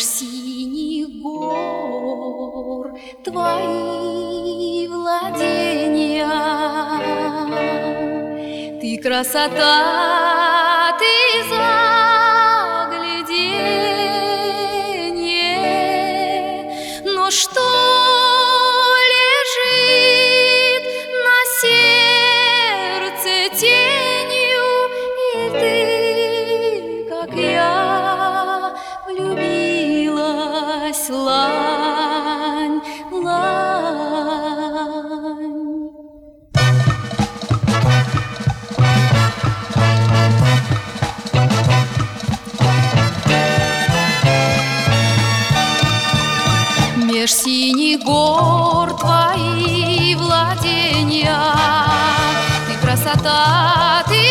синих гор твои владения. Ты красота, ты загляденье, но что лежит на сердце тенью, и ты, как я, влюбилась, лань, лань. Меж синих гор твои владения, ты красота, ты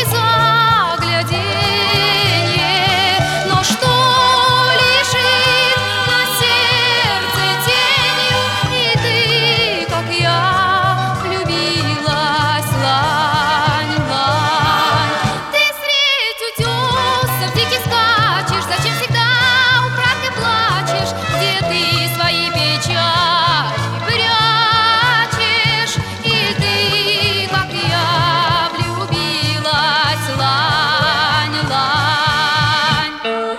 загляденье, но что лежит на сердце тенью, и ты, как я, влюбилась, лань, лань. Ты средь утесов диких скачешь, зачем всегда украдкой плачешь, где ты свои печали прячешь, и ты, как я, влюбилась, лань, лань.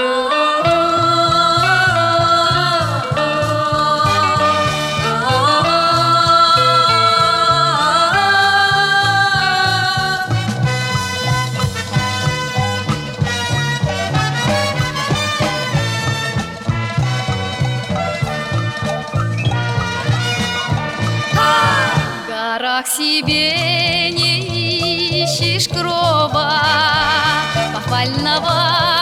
В горах себе не ищешь крова похвального